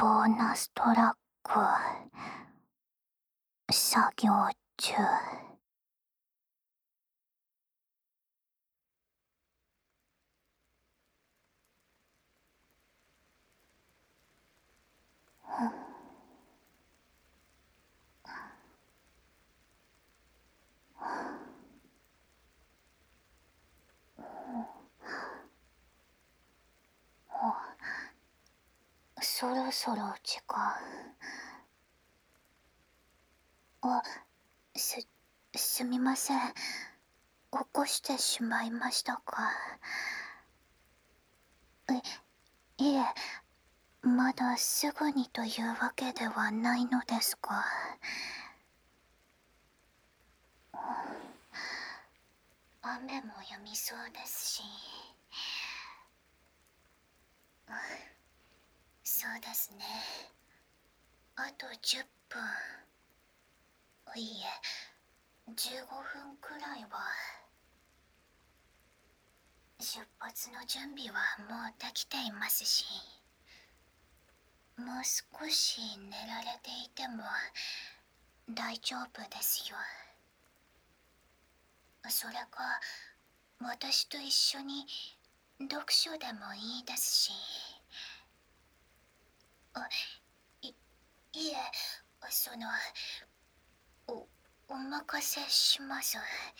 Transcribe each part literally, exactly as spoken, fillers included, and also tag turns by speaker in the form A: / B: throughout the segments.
A: ボーナストラック作業中。そろそろ時間。あ、す、すみません。起こしてしまいましたか。い、いえ、まだすぐにというわけではないのですが。雨も止みそうですし。そうですね。あとじゅっぷん。いいえ、じゅうごふんくらいは。出発の準備はもうできていますし、もう少し寝られていても大丈夫ですよ。それか私と一緒に読書でもいいですし。あ、い、いえ、その、お、お任せします。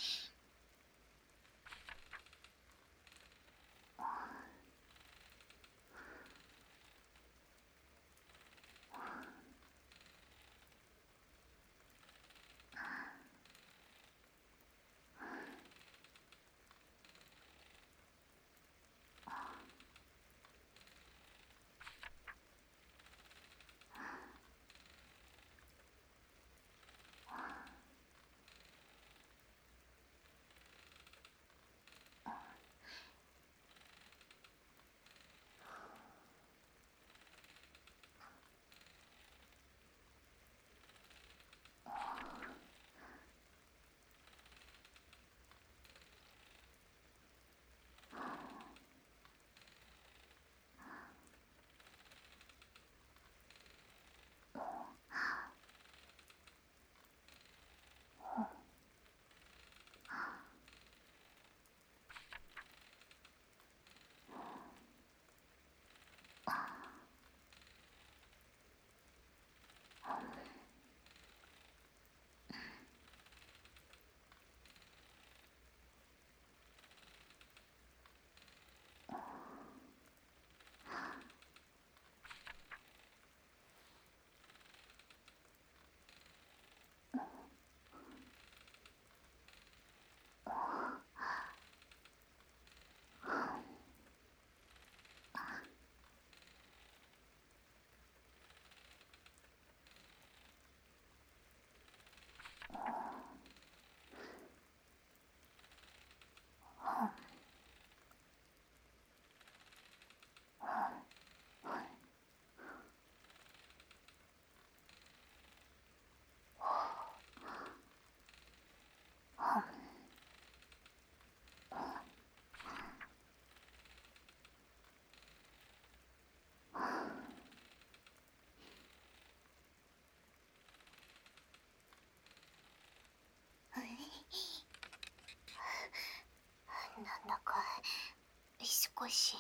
A: なんだか少し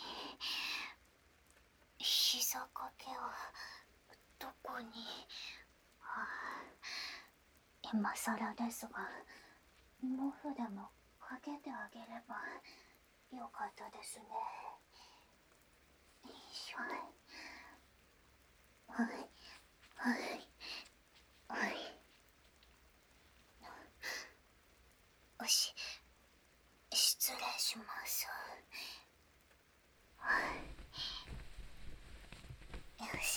A: 膝掛けをどこに、はあ、今更ですが毛布でもかけてあげればよかったですね。よいしょ。はいはいはい。よし、失礼します。よし、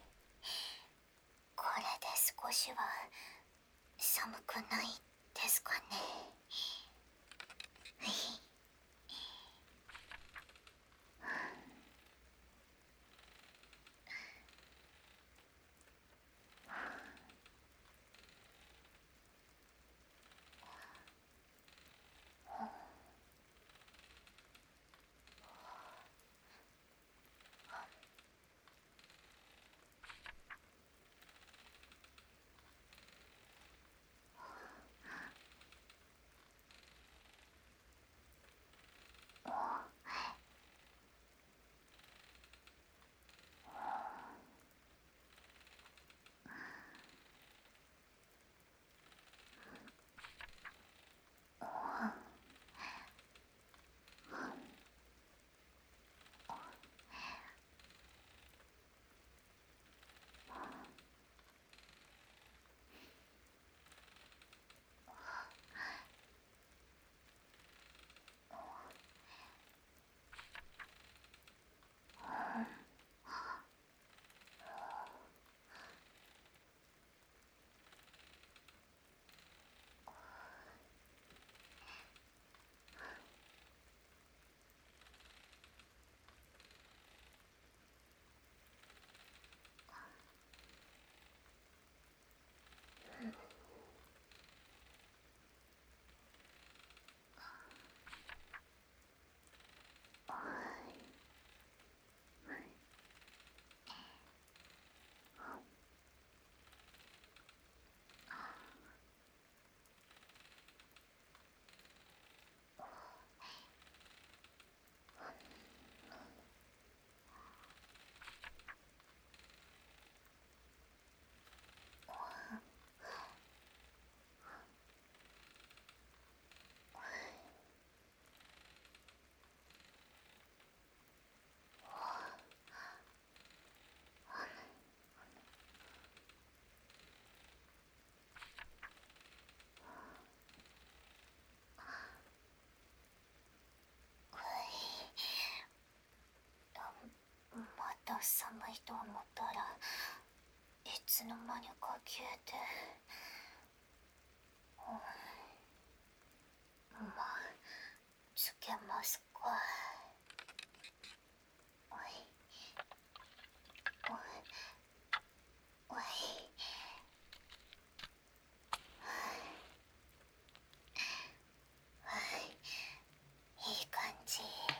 A: これで少しは寒くないですかね。はい。 と思ったらいつの間にか消えて、うん、まあつけますか。おいおいおい、いい感じ。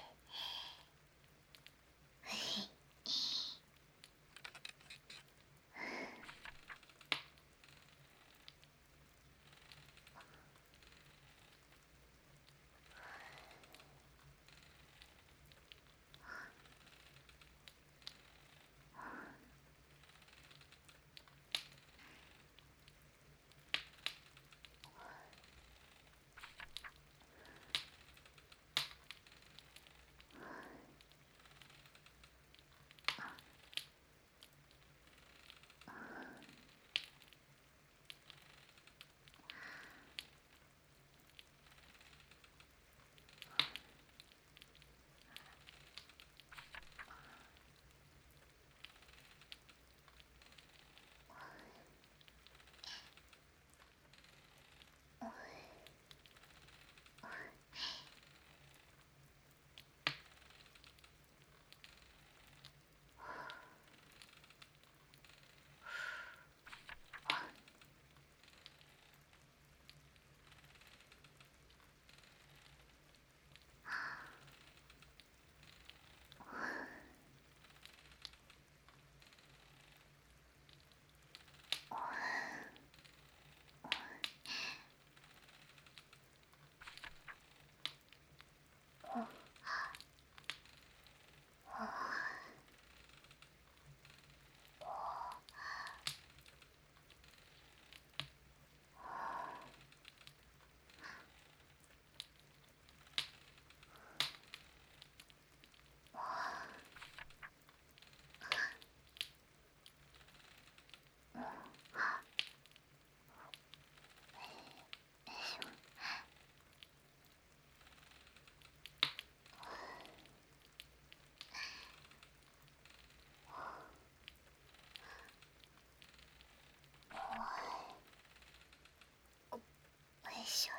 A: よいしょ。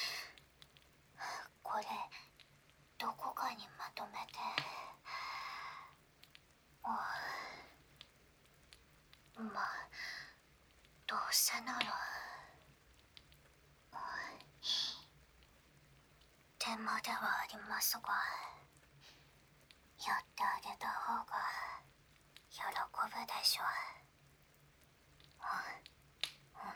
A: これどこかにまとめて。ああ、まあどうせなら手間ではありますが、やってあげた方が喜ぶでしょう。うんうん。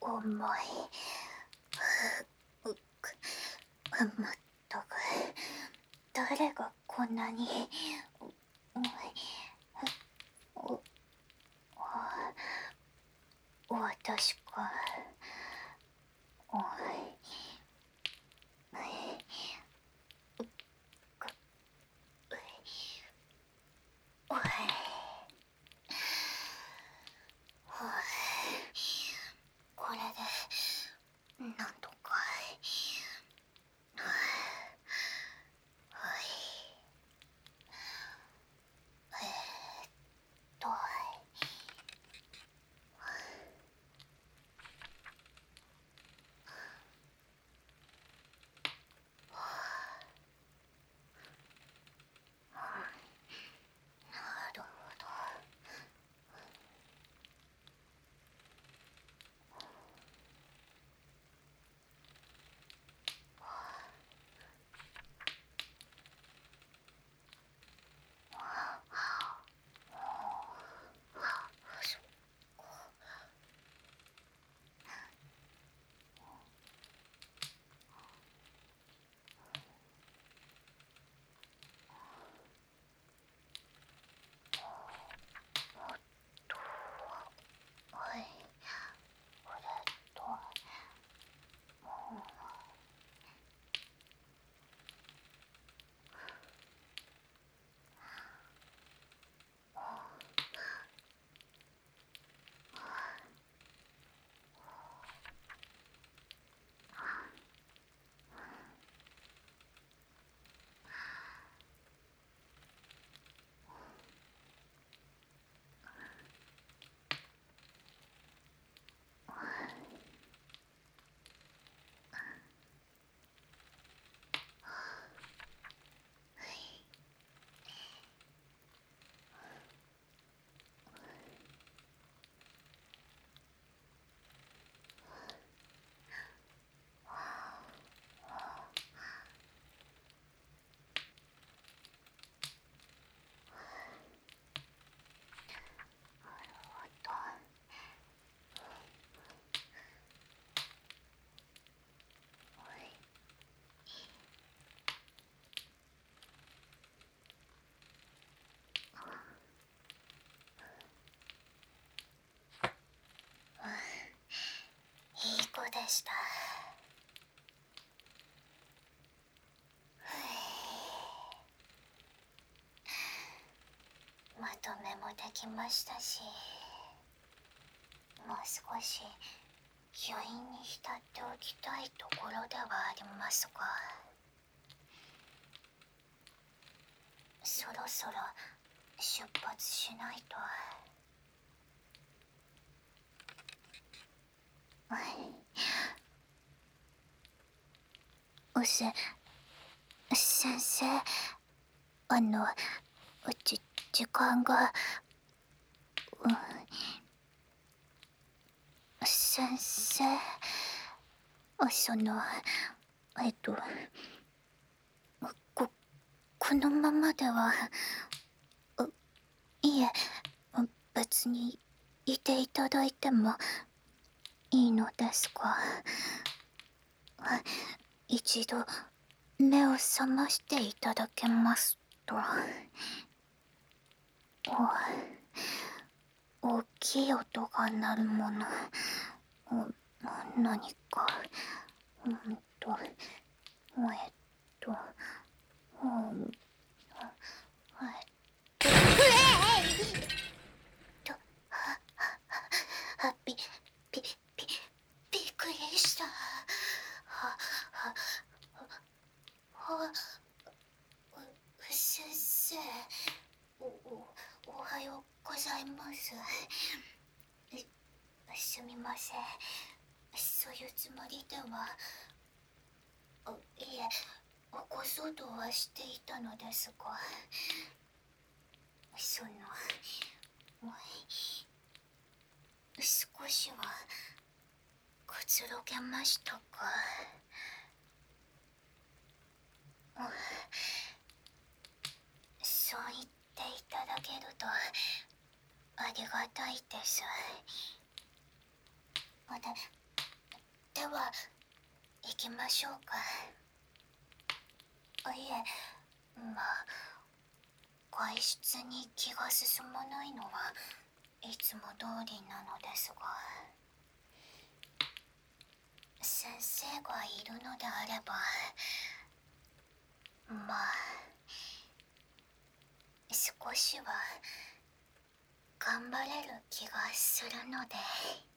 A: 重い。うくまったく誰がこんなに重い。お私か。おいおいこれでなんとか。えーっとなるほど。はい、これともといい子でした。まとめもできましたし、もう少し余韻に浸っておきたいところではありますが、そろそろ出発しないと。うせ先生、あのじ時間が、うん、先生、そのえっとここのままでは、いえ別にいていただいてもいいのですが、一度目を覚ましていただけますと。お大きい音が鳴るもの、何か、うんとえっとうんえっととあびびびびっくりした。ははは先生、おおおはようございます。すみません、そういうつもりでは、いえ、ご相談はしていたのですが、その少しはくつろげましたか。そう言っていただけるとありがたいです。ででは行きましょうか。いえ、まあ外出に気が進まないのはいつも通りなのですが、先生がいるのであれば、まあ少しは頑張れる気がするので。